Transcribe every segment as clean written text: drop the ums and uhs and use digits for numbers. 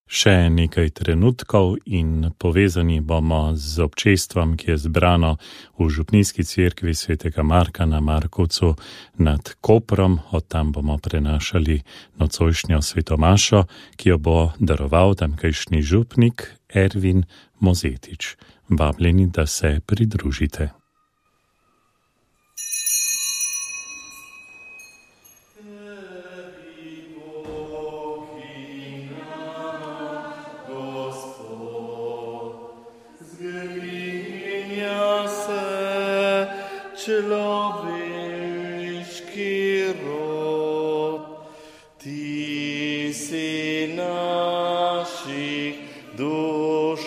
Še nekaj trenutkov in povezani bomo z občestvom, ki je zbrano v župnijski cerkvi svetega Marka na Markovcu nad Koprom. Od tam bomo prenašali nocojšnjo svetomašo, ki jo bo daroval tamkajšnji župnik Ervin Mozetič. Vabljeni, da se pridružite. Človeški rod, ti si naših duš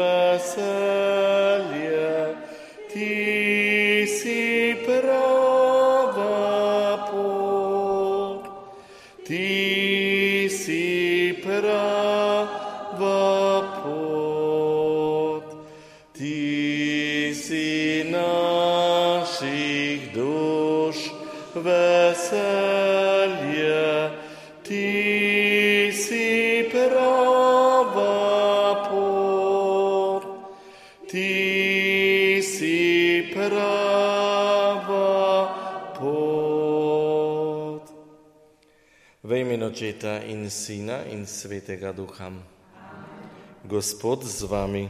veselje, ti si prava pot, ti si prava pot, ti si naših duš veselje, ti si prava pot, ti si prava pot. V imenu Očeta in Sina in Svetega Duha. Gospod z vami.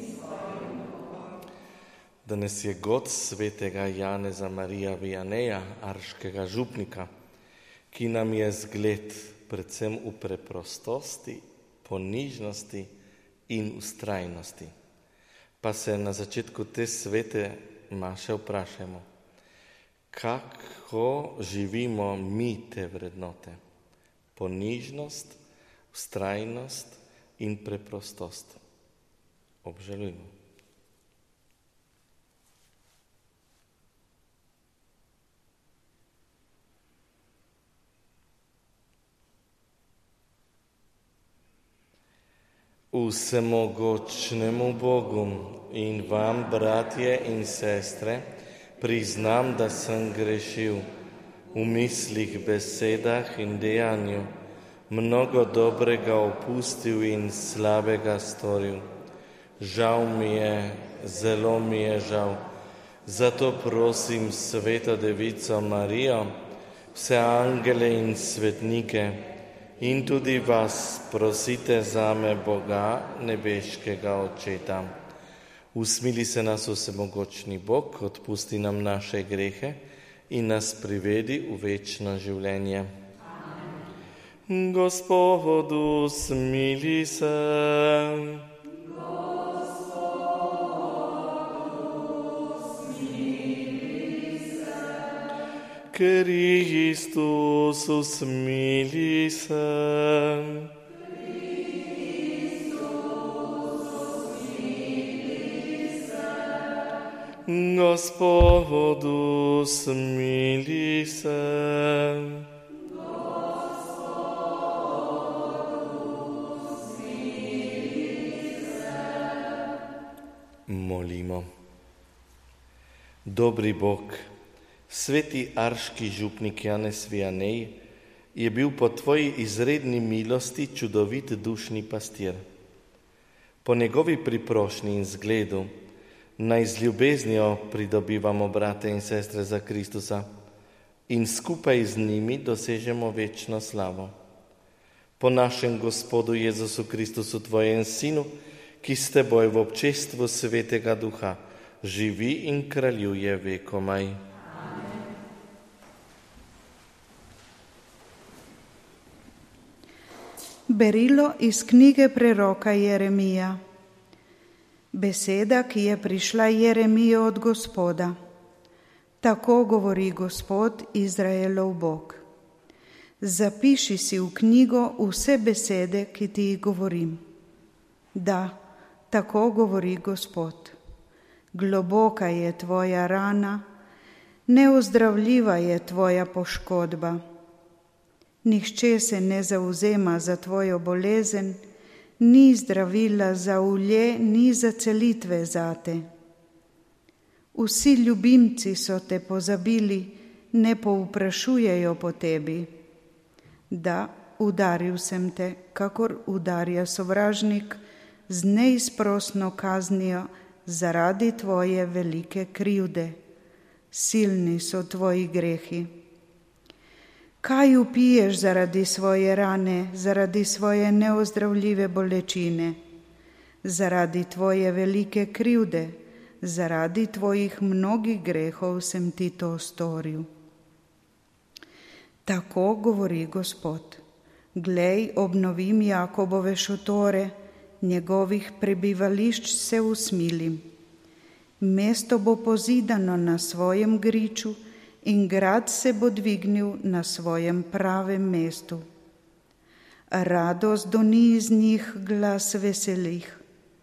Danes je god svetega Janeza Marija Vianeja, arškega župnika, ki nam je zgled predvsem v preprostosti, ponižnosti in vztrajnosti. Pa se na začetku te svete maše vprašajmo, kako živimo mi te vrednote? Ponižnost, vztrajnost in preprostost. Obžalujmo. Vsemogočnemu Bogu in vam, bratje in sestre, priznam, da sem grešil v mislih, besedah in dejanju, mnogo dobrega opustil in slabega storil. Žal mi je, zelo mi je žal. Zato prosim Sveto Devico Marijo, vse angele in svetnike, in tudi vas prosite zame, Boga, nebeškega Očeta. Usmili se nas vsemogočni Bog, odpusti nam naše grehe in nas privedi v večno življenje. Amen. Gospodu, smili se. Kristus, usmili se. Gospodu, smili se. Molimo. Dobri Bog, sveti arški župnik Janez Vianej je bil po tvoji izredni milosti čudovit dušni pastir. Po njegovi priprošnji in zgledu naj z ljubeznijo pridobivamo brate in sestre za Kristusa in skupaj z njimi dosežemo večno slavo. Po našem Gospodu Jezusu Kristusu, tvojem Sinu, ki s teboj v občestvu Svetega Duha živi in kraljuje vekomaj. Berilo iz knjige preroka Jeremija. Beseda, ki je prišla Jeremiju od Gospoda. Tako govori Gospod, Izraelov Bog. Zapiši si v knjigo vse besede, ki ti jih govorim. Da, tako govori Gospod. Globoka je tvoja rana, neozdravljiva je tvoja poškodba. Nihče se ne zavzema za tvojo bolezen, ni zdravila za ulje, ni za celitve zate. Vsi ljubimci so te pozabili, ne povprašujejo po tebi. Da, udaril sem te, kakor udarja sovražnik, z neizprosno kaznijo zaradi tvoje velike krivde. Silni so tvoji grehi. Kaj upiješ zaradi svoje rane, zaradi svoje neozdravljive bolečine? Zaradi tvoje velike krivde, zaradi tvojih mnogih grehov sem ti to storil. Tako govori Gospod. Glej, obnovim Jakobove šotore, njegovih prebivališč se usmilim. Mesto bo pozidano na svojem griču in grad se bo dvignil na svojem pravem mestu. Radost doni iz njih glas veselih.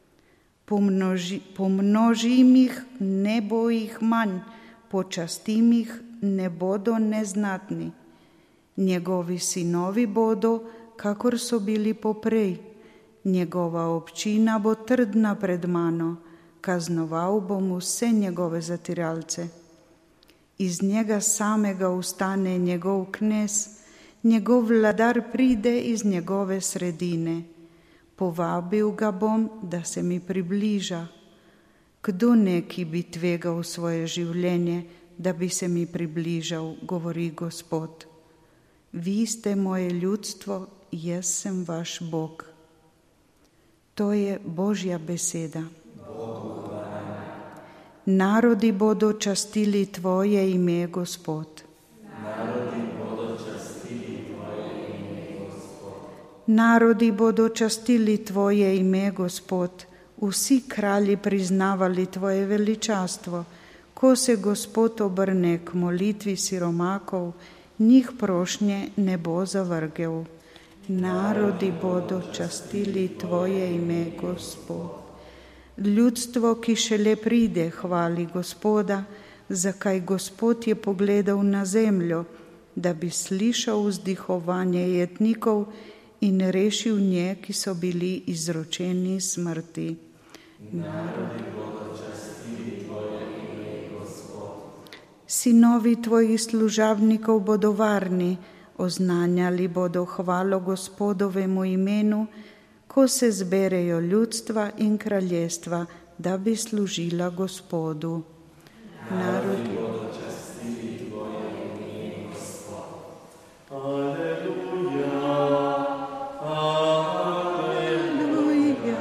Pomnožim jih, ne bo jih manj, počastim jih, ne bodo neznatni. Njegovi sinovi bodo, kakor so bili poprej. Njegova občina bo trdna pred mano, kaznoval bom vse njegove zatiralce. Iz njega samega ustane njegov knez, njegov vladar pride iz njegove sredine. Povabil ga bom, da se mi približa. Kdo neki bi tvegal svoje življenje, da bi se mi približal, govori Gospod. Vi ste moje ljudstvo, jaz sem vaš Bog. To je Božja beseda. Narodi bodo častili tvoje ime, Gospod. Narodi bodo častili tvoje ime, Gospod. Vsi kralji priznavali tvoje veličastvo. Ko se Gospod obrne k molitvi siromakov, njih prošnje ne bo zavrgel. Narodi bodo častili tvoje ime, Gospod. Ljudstvo, ki šele pride, hvali Gospoda, zakaj Gospod je pogledal na zemljo, da bi slišal vzdihovanje jetnikov in rešil nje, ki so bili izročeni smrti. Narodi bodo častili tvoje ime, Gospod. Sinovi tvojih služabnikov bodo varni, oznanjali bodo hvalo Gospodovemu imenu, ko se zberejo ljudstva in kraljestva, da bi služila Gospodu. Narodi bodo častili tvoje ime, Gospod. Aleluja, aleluja,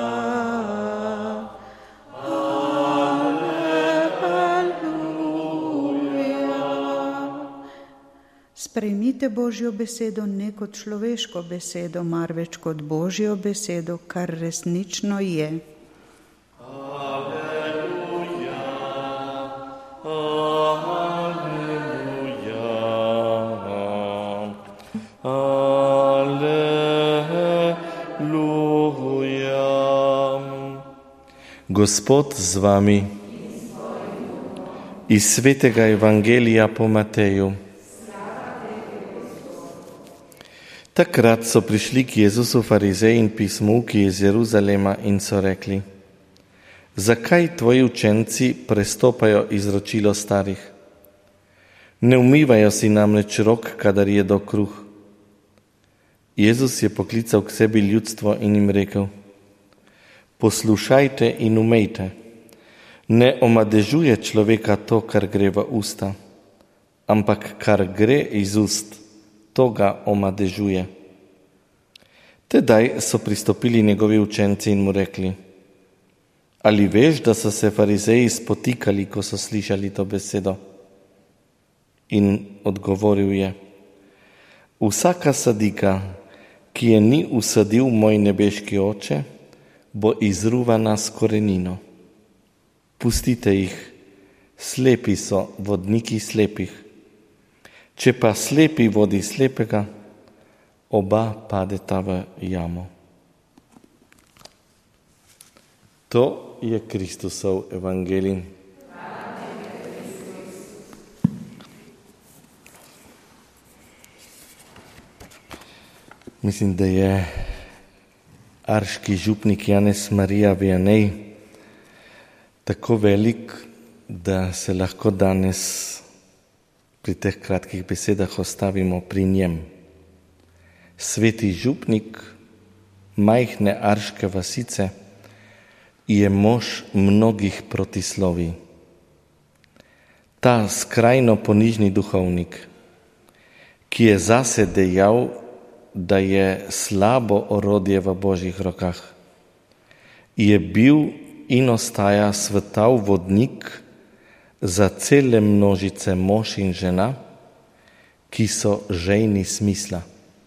aleluja. Sprejmite Božjo besedo ne kot človeško besedo, marveč kot Božjo besedo, kar resnično je. Aleluja, aleluja, aleluja. Gospod z vami. Iz svetega evangelija po Mateju. Takrat so prišli k Jezusu farizeji in pismouki iz Jeruzalema in so rekli: Zakaj tvoji učenci prestopajo izročilo starih? Ne umivajo si namreč rok, kadar jedo kruh. Jezus je poklical k sebi ljudstvo in jim rekel: Poslušajte in umejte. Ne omadežuje človeka to, kar gre v usta, ampak kar gre iz ust, to ga omadežuje. Tedaj so pristopili njegovi učenci in mu rekli: Ali veš, da so se farizeji spotikali, ko so slišali to besedo? In odgovoril je: Vsaka sadika, ki je ni usadil moj nebeški Oče, bo izruvana s korenino. Pustite jih, slepi so vodniki slepih. Če pa slepi vodi slepega, oba padeta v jamo. To je Kristusov evangelij. Mislim, da je arški župnik Janez Marija Vianney tako velik, da se lahko danes pri teh kratkih besedah ostavimo pri njem. Sveti župnik majhne arške vasice je mož mnogih protislovij. Ta skrajno ponižni duhovnik, ki je zase dejal, da je slabo orodje v Božjih rokah, je bil in ostaja svetav vodnik za cele množice mož in žena, ki so žejni smisla.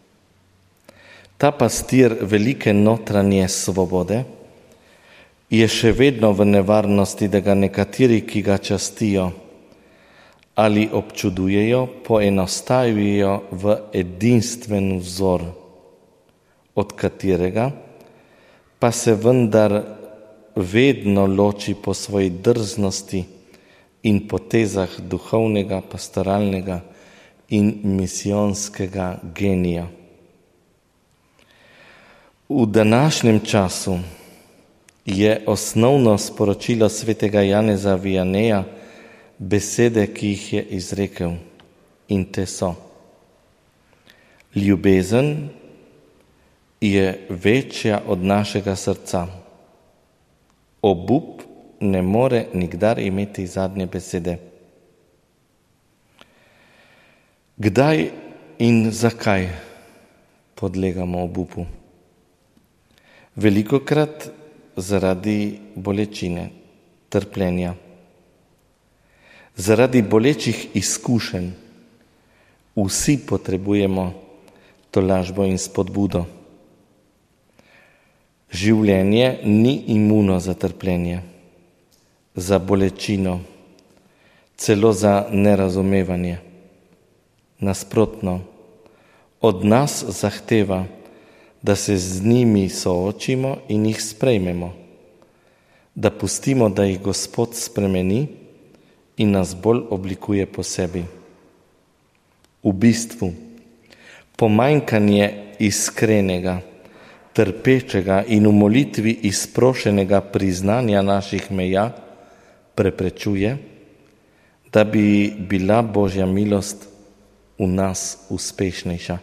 Ta pastir velike notranje svobode je še vedno v nevarnosti, da ga nekateri, ki ga častijo ali občudujejo, poenostavijo v edinstven vzor, od katerega pa se vendar vedno loči po svoji drznosti in potezah duhovnega, pastoralnega in misijonskega genija. V današnjem času je osnovno sporočilo svetega Janeza Vianeja besede, ki jih je izrekel, in te so: ljubezen je večja od našega srca. Obup ne more nikdar imeti zadnje besede. Kdaj in zakaj podlegamo obupu? Velikokrat zaradi bolečine, trpljenja, zaradi bolečih izkušenj. Vsi potrebujemo tolažbo in spodbudo. Življenje ni imuno za trpljenje, za bolečino, celo za nerazumevanje. Nasprotno, od nas zahteva, da se z njimi soočimo in jih sprejmemo, da pustimo, da jih Gospod spremeni in nas bolj oblikuje po sebi. V bistvu, pomanjkanje iskrenega, trpečega in v molitvi izprošenega priznanja naših meja preprečuje, da bi bila Božja milost v nas uspešnejša.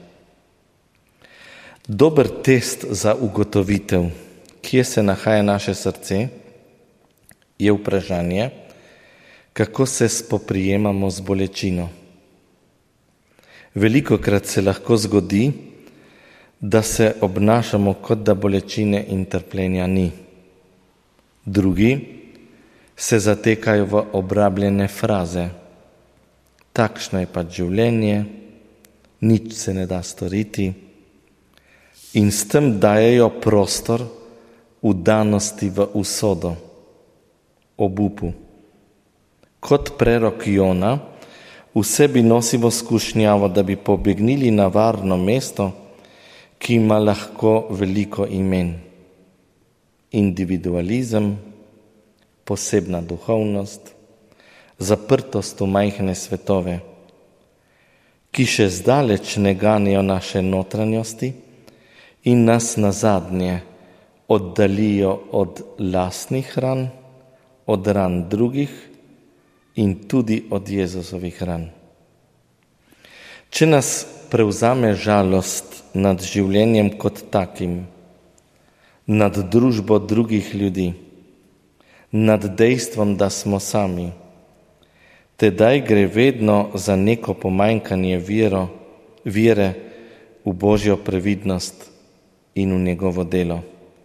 Dober test za ugotovitev, kje se nahaja naše srce, je vprašanje, kako se spoprijemamo z bolečino. Velikokrat se lahko zgodi, da se obnašamo, kot da bolečine in trpljenja ni. Drugi se zatekajo v obrabljene fraze. Takšno je pač življenje, nič se ne da storiti, in s tem dajejo prostor vdanosti v usodo, obupu. Kot prerok Jona v sebi nosimo skušnjavo, da bi pobegnili na varno mesto, ki ima lahko veliko imen. Individualizem, posebna duhovnost, zaprtost v majhne svetove, ki še zdaleč ne ganijo naše notranjosti in nas nazadnje oddalijo od lastnih ran, od ran drugih in tudi od Jezusovih ran. Če nas prevzame žalost nad življenjem kot takim, nad družbo drugih ljudi, nad dejstvom, da smo sami, tedaj gre vedno za neko pomanjkanje vere v Božjo previdnost in v njegovo delo.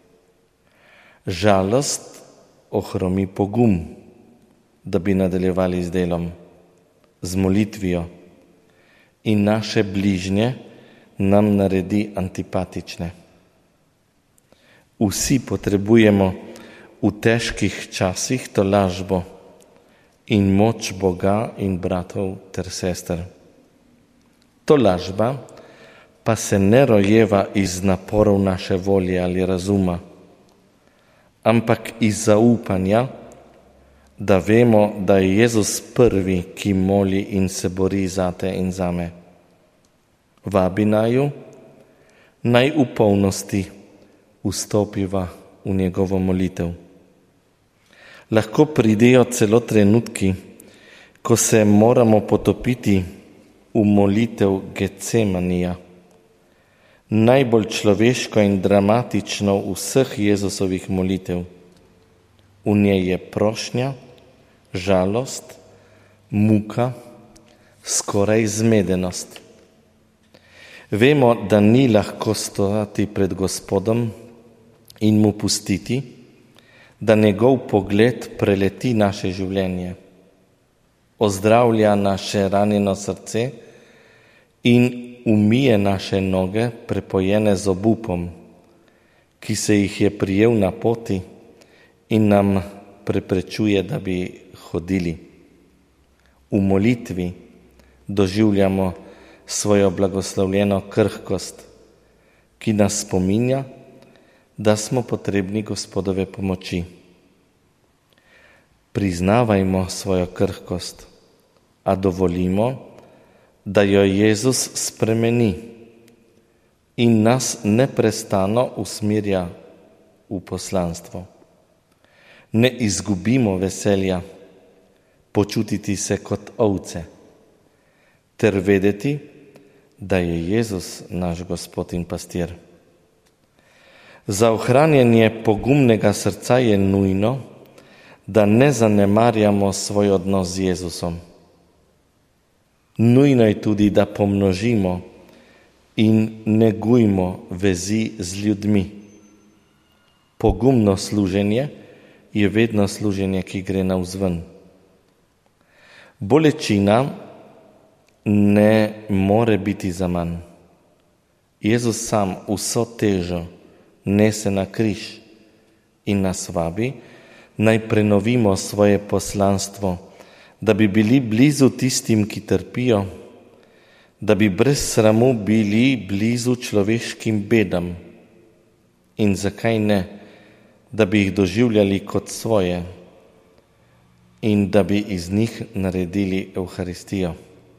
Žalost ohromi pogum, da bi nadaljevali z delom, z molitvijo, in naše bližnje nam naredi antipatične. Vsi potrebujemo v težkih časih tolažbo in moč Boga in bratov ter sester. Tolažba pa se ne rojeva iz naporov naše volje ali razuma, ampak iz zaupanja, da vemo, da je Jezus prvi, ki moli in se bori zate in zame. Vabi naju, naj v polnosti vstopiva v njegovo molitev. Lahko pridejo celo trenutki, ko se moramo potopiti v molitev Getsemanija. najbolj človeško in dramatično vseh Jezusovih molitev. V njej je prošnja, žalost, muka, skoraj zmedenost. Vemo, da ni lahko stojati pred Gospodom in mu pustiti, da njegov pogled preleti naše življenje, ozdravlja naše ranjeno srce in umije naše noge, prepojene z obupom, ki se jih je prijel na poti in nam preprečuje, da bi hodili. V molitvi doživljamo svojo blagoslovljeno krhkost, ki nas spominja, da smo potrebni Gospodove pomoči. Priznavajmo svojo krhkost, a dovolimo, da jo Jezus spremeni in nas neprestano usmerja v poslanstvo. Ne izgubimo veselja počutiti se kot ovce, ter vedeti, da je Jezus naš Gospod in pastir. Za ohranjanje pogumnega srca je nujno, da ne zanemarjamo svoj odnos z Jezusom. Nujno je tudi, da pomnožimo in negujmo vezi z ljudmi. Pogumno služenje je vedno služenje, ki gre navzven. Bolečina ne more biti zaman. Jezus sam vso težo nese na križ in nas vabi, naj prenovimo svoje poslanstvo, da bi bili blizu tistim, ki trpijo, da bi brez sramu bili blizu človeškim bedam in zakaj ne, da bi jih doživljali kot svoje in da bi iz njih naredili Evharistijo.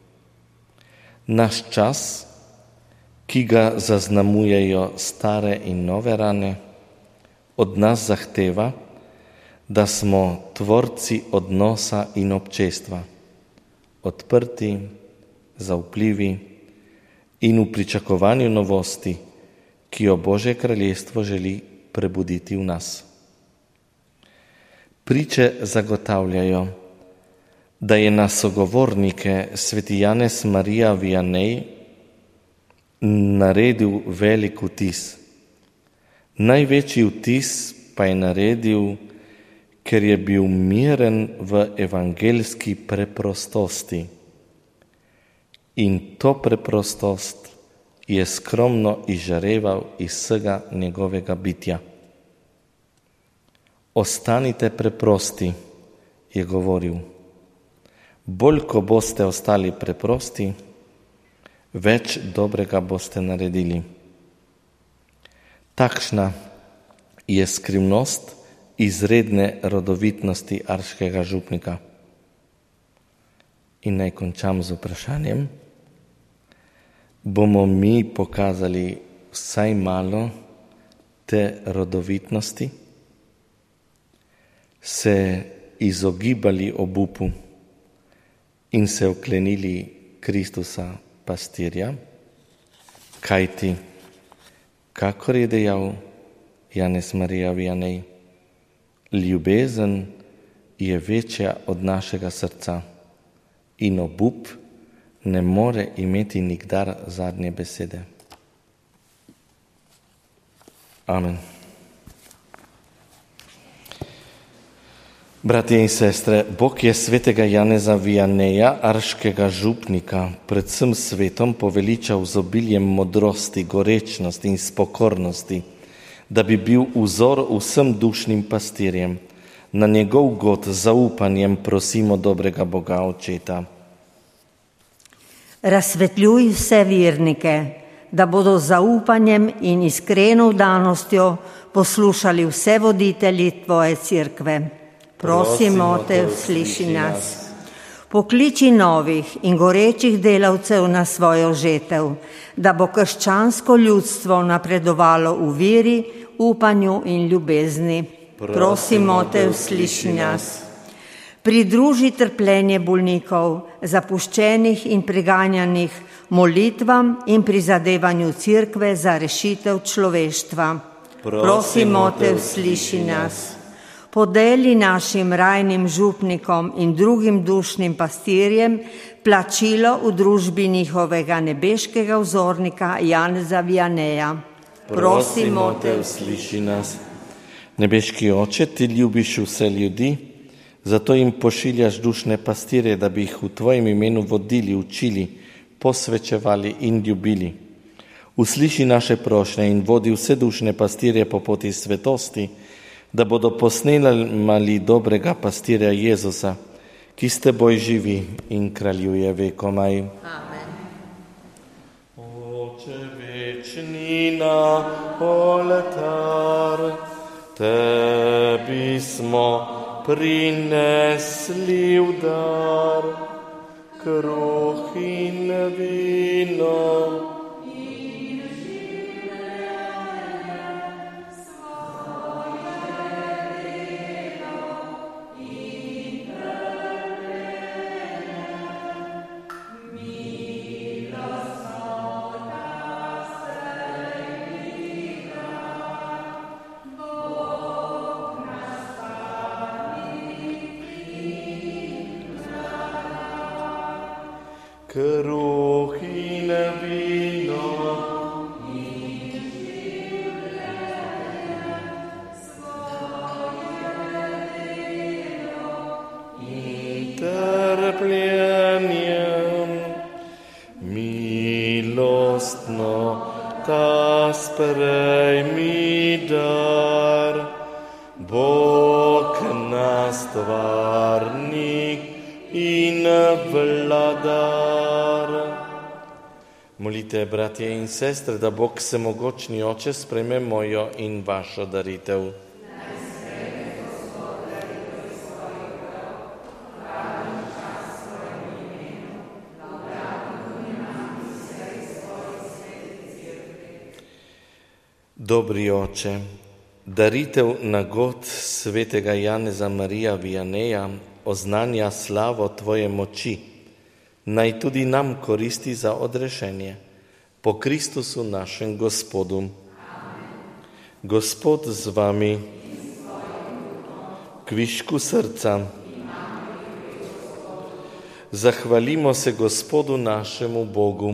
Naš čas, ki ga zaznamujejo stare in nove rane, od nas zahteva, da smo tvorci odnosa in občestva, odprti, zaupljivi in v pričakovanju novosti, ki jo Božje kraljestvo želi prebuditi v nas. Priče zagotavljajo, da je na sogovornike sveti Janez Marija Vianney naredil velik vtis. Največji vtis pa je naredil, ker je bil miren v evangeljski preprostosti. In to preprostost je skromno izžareval iz vsega njegovega bitja. Ostanite preprosti, je govoril. Bolj, ko boste ostali preprosti, več dobrega boste naredili. Takšna je skrivnost izredne rodovitnosti arškega župnika. In naj končam z vprašanjem. Bomo mi pokazali vsaj malo te rodovitnosti, se izogibali obupu in se oklenili Kristusa pastirja, kajti, kakor je dejal Janez Marija Vianney, ljubezen je večja od našega srca in obup ne more imeti nikdar zadnje besede. Amen. Bratje in sestre, Bog je svetega Janeza Vianneja, arškega župnika, predvsem svetom poveličal z obiljem modrosti, gorečnosti in spokornosti, da bi bil vzor vsem dušnim pastirjem. Na njegov god z zaupanjem prosimo dobrega Boga Očeta. Razsvetljuj vse vernike, da bodo z zaupanjem in iskreno vdanostjo poslušali vse voditelji tvoje cerkve. Prosimo te, usliši nas. Pokliči novih in gorečih delavcev na svojo žetev, da bo krščansko ljudstvo napredovalo v veri, upanju in ljubezni. Prosimo te, usliši nas. Pridruži trpljenje bolnikov, zapuščenih in preganjanih, molitvam in prizadevanju Cerkve za rešitev človeštva. Prosimo te, usliši nas. Podeli našim rajnim župnikom in drugim dušnim pastirjem plačilo v družbi njihovega nebeškega vzornika Janeza Vianeja. Prosimo te, usliši nas. Nebeški Oče, ti ljubiš vse ljudi, zato jim pošiljaš dušne pastirje, da bi jih v tvojem imenu vodili, učili, posvečevali in ljubili. Usliši naše prošnje in vodi vse dušne pastirje po poti svetosti, da bodo posnemali dobrega pastirja Jezusa, ki s teboj živi in kraljuje vekomaj. Amen. Oče večni na oltar, tebi smo prinesli v dar kruh in vino. Kruh in vino in življenje, svoje delo in trpljenje, milostno ta sprejmi dar, Bog nas stvarnik in vladar. Molite, bratje in sestre, da Bog vsemogočni Oče sprejme mojo in vašo daritev. Dobri Oče, daritev nagod svetega Janeza Marija Vianeja oznanja slavo tvoje moči, naj tudi nam koristi za odrešenje. Po Kristusu našem Gospodu. Amen. Gospod z vami, k višku srca. Zahvalimo se Gospodu našemu Bogu.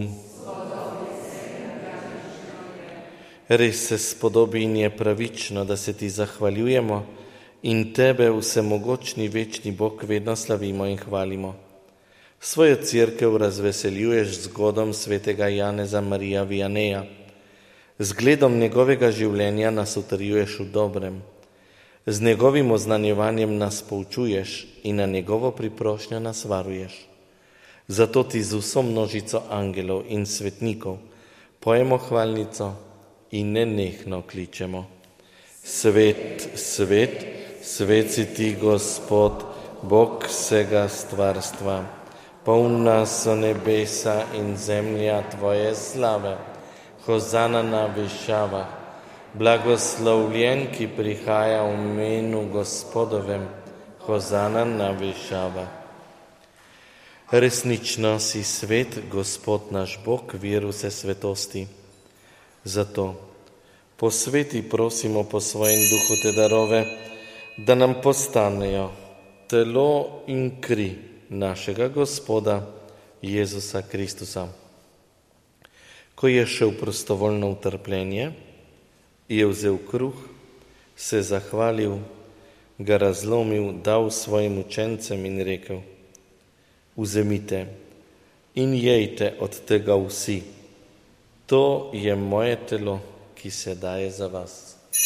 Res se spodobi in je pravično, da se ti zahvaljujemo in tebe, vsemogočni večni Bog, vedno slavimo in hvalimo. Svojo cerkev razveseljuješ z godom svetega Janeza Marija Vianeja. Zgledom njegovega življenja nas utrjuješ v dobrem. Z njegovim oznanjevanjem nas poučuješ in na njegovo priprošnjo nas varuješ. Zato ti z vso množico angelov in svetnikov pojemo hvalnico in nenehno kličemo. Svet, svet, svet si ti, Gospod, Bog vsega stvarstva. Polna so nebesa in zemlja tvoje slave. Hozana na višavah. Blagoslovljen, ki prihaja v imenu Gospodovem. Hozana na višavah. Resnično si svet, Gospod naš Bog, vir vse svetosti. Zato posveti prosimo po svojem duhu te darove, da nam postanejo telo in kri našega Gospoda Jezusa Kristusa. Ko je šel prostovoljno v trpljenje, je vzel kruh, se zahvalil, ga razlomil, dal svojim učencem in rekel: Vzemite in jejte od tega vsi. To je moje telo, ki se daje za vas.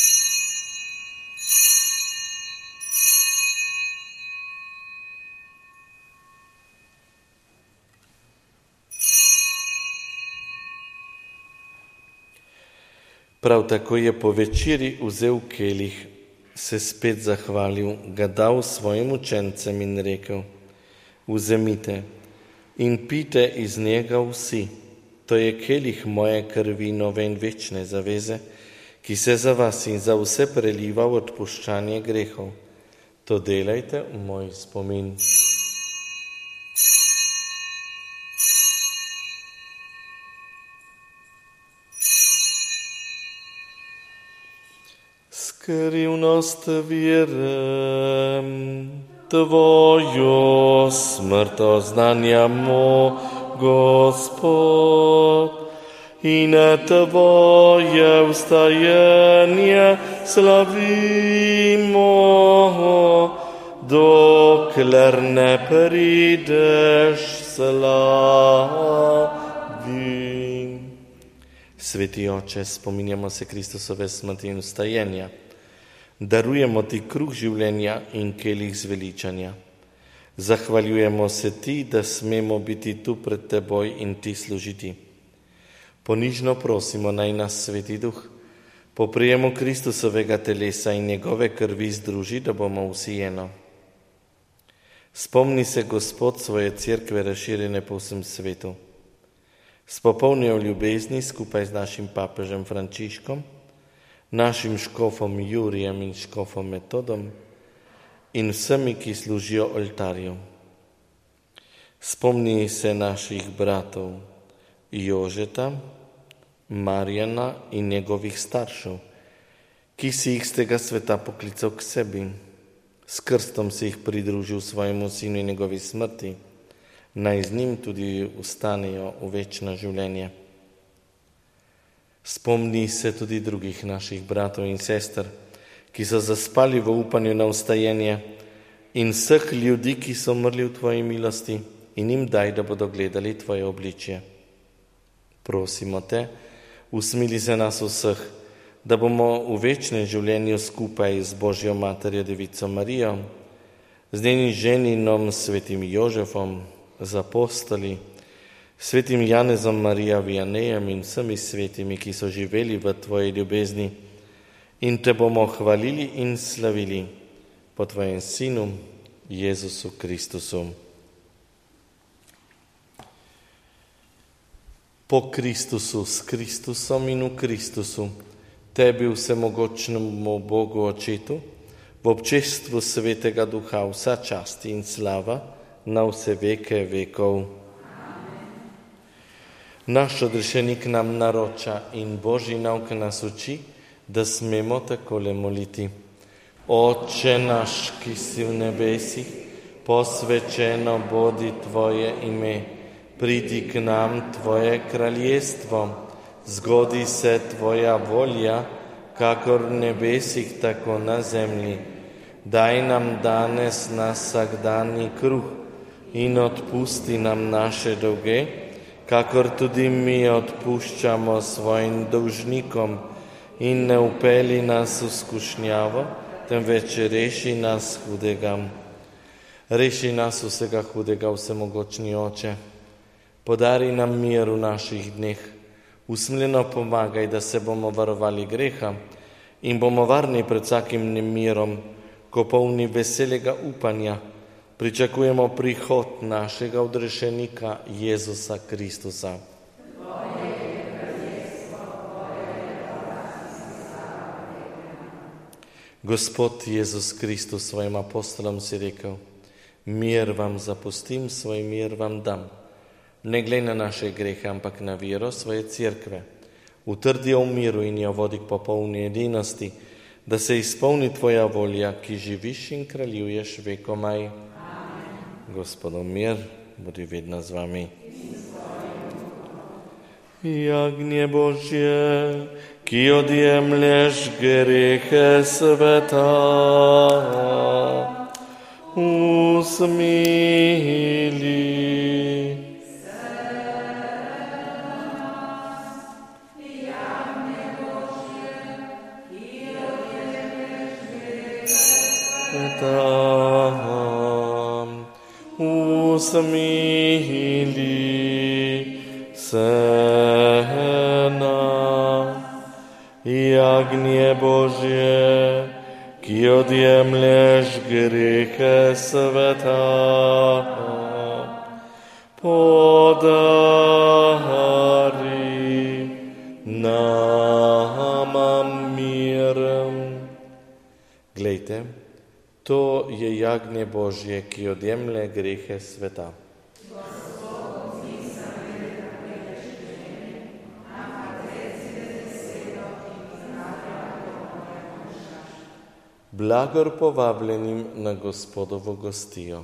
Prav tako je po večeri vzel kelih, se spet zahvalil, ga dal svojim učencem in rekel: Vzemite in pijte iz njega vsi. To je kelih moje krvi nove in večne zaveze, ki se za vas in za vse preliva v odpuščanje grehov. To delajte v moj spomin. Skrivnost vere, Tvojo smrt oznanjamo, Gospod, in Tvoje vstajanje slavimo, dokler ne prideš slavi. Sveti Oče, spominjamo se Kristusove smrti in vstajenja. Darujemo Ti kruh življenja in kelih zveličanja. Zahvaljujemo se Ti, da smemo biti tu pred Teboj in Ti služiti. Ponižno prosimo, naj nas Sveti Duh po prijemu Kristusovega telesa in njegove krvi združi, da bomo vsi eno. Spomni se, Gospod, svoje cerkve razširjene po vsem svetu. Spopolni v ljubezni skupaj z našim papežem Frančiškom, našim škofom Jurijem in škofom Metodom in vsemi, ki služijo oltarju. Spomni se naših bratov Jožeta, Marjana in njegovih staršev, ki si jih z tega sveta poklical k sebi. S krstom si jih pridružil svojemu sinu in njegovi smrti. Naj z njim tudi vstanejo v večno življenje. Spomni se tudi drugih naših bratov in sester, ki so zaspali v upanju na vstajenje, in vseh ljudi, ki so umrli v Tvoji milosti, in jim daj, da bodo gledali Tvoje obličje. Prosimo Te, usmili se nas vseh, da bomo v večnem življenju skupaj z Božjo Materjo Devico Marijo, z njenim ženinom svetim Jožefom, z apostoli, svetim Janezom Marija Vianejem in vsemi svetimi, ki so živeli v Tvoji ljubezni, in Te bomo hvalili in slavili po Tvojem Sinu, Jezusu Kristusu. Po Kristusu, s Kristusom in v Kristusu, Tebi vsemogočnemu Bogu Očetu, v občestvu Svetega Duha vsa čast in slava na vse veke vekov. Naš odrešenik nam naroča in Božji nauk nas uči, da smemo takole moliti. Oče naš, ki si v nebesih, posvečeno bodi Tvoje ime, pridi k nam Tvoje kraljestvo, zgodi se Tvoja volja, kakor v nebesih, tako na zemlji. Daj nam danes nas vsakdanji kruh in odpusti nam naše dolge, kakor tudi mi odpuščamo svojim dolžnikom, in ne vpelji nas v skušnjavo, temveč reši nas hudega. Reši nas vsega hudega, vsemogočni Oče. Podari nam mir v naših dneh. Usmiljeno pomagaj, da se bomo varovali greha in bomo varni pred vsakim nemirom, ko polni veselega upanja pričakujemo prihod našega odrešenika Jezusa Kristusa. Gospod Jezus Kristus svojim apostolom si rekel: mir vam zapustim, svoj mir vam dam. Ne glej na naše grehe, ampak na vero svoje cerkve. Utrdi jo v miru in jo vodi k popolni edinosti, da se izpolni Tvoja volja, ki živiš in kraljuješ vekomaj. Gospodov mir, bodi vedno z vami. Jagnje Božje, ki odjemlješ grehe sveta, usmili. Usmili se nam. Jagnje Božje, ki odjemlješ grehe sveta, podari nam mir. Glejte, To je jagnje Božje, ki odjemlje grehe sveta. Blagor povabljenim na Gospodovo gostijo.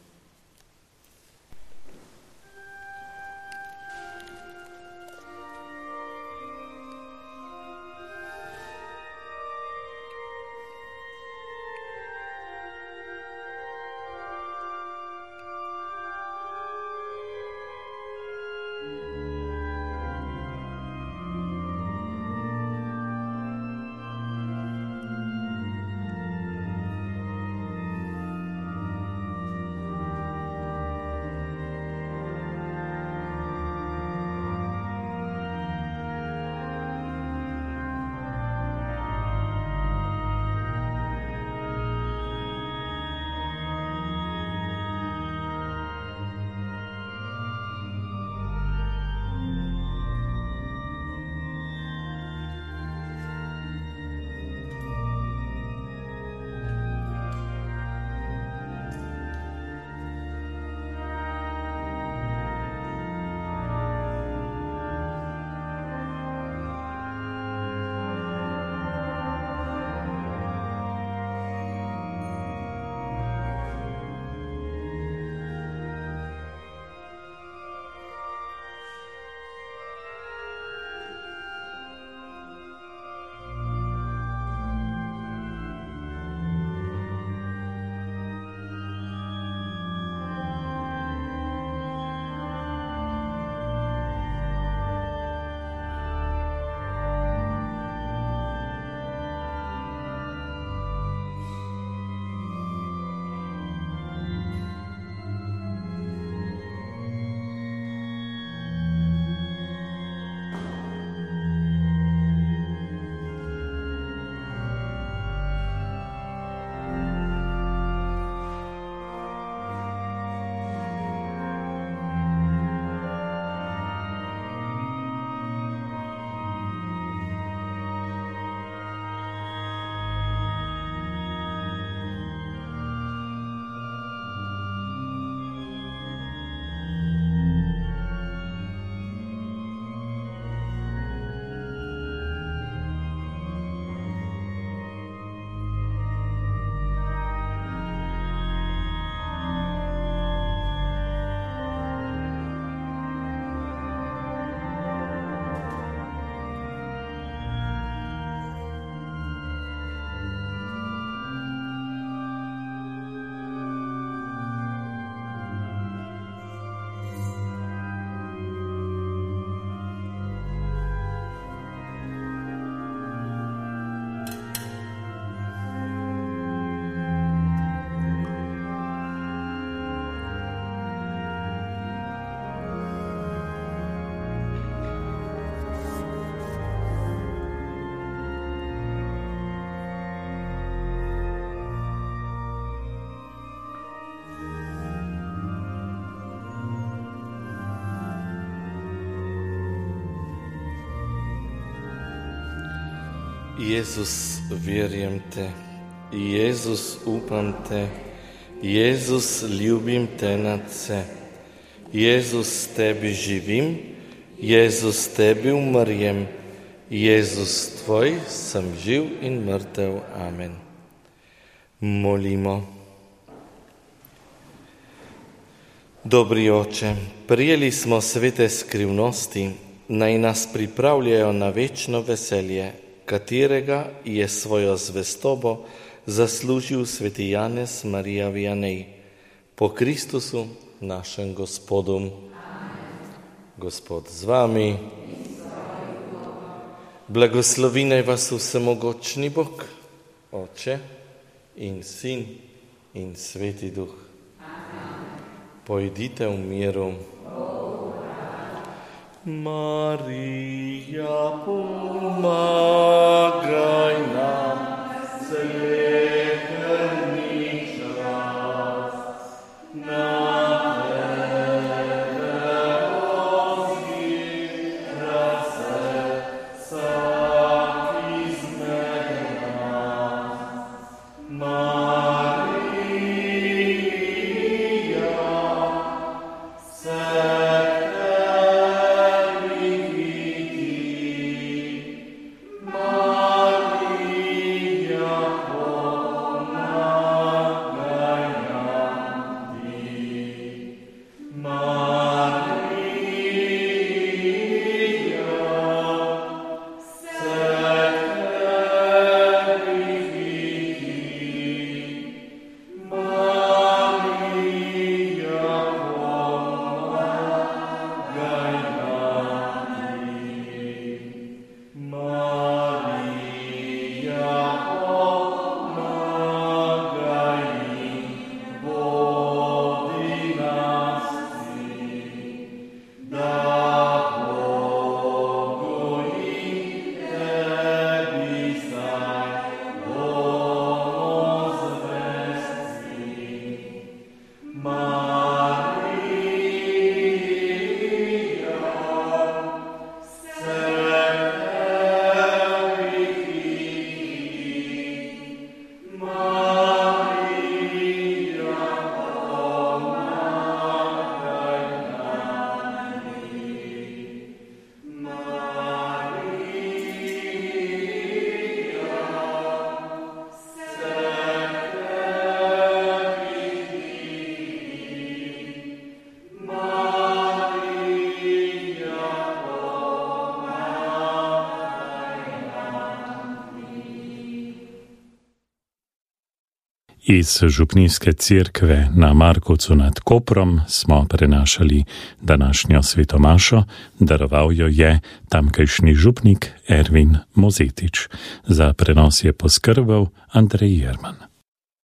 Jezus, vjerujem te, Jezus, upam te, Jezus, ljubim te nad vse, Jezus, tebi živim, Jezus, tebi umrjem, Jezus, tvoj sem živ in mrtev. Amen. Molimo. Dobri Oče, prijeli smo svete skrivnosti, naj nas pripravljajo na večno veselje, katerega je svojo zvestobo zaslužil sveti Janez Marija Vianney. Po Kristusu, našem Gospodu. Amen. Gospod z vami. Blagoslovi naj vas vsemogočni Bog, Oče in Sin in Sveti Duh. Amen. Pojdite v miru. Marija, pomagaj nam, sleherni čas, na tebe ozira se vsak izmed nas. Marija, Iz župnijske cerkve na Markovcu nad Koprom smo prenašali današnjo svetomašo, daroval jo je tamkajšnji župnik Ervin Mozetič. Za prenos je poskrbel Andrej Jerman.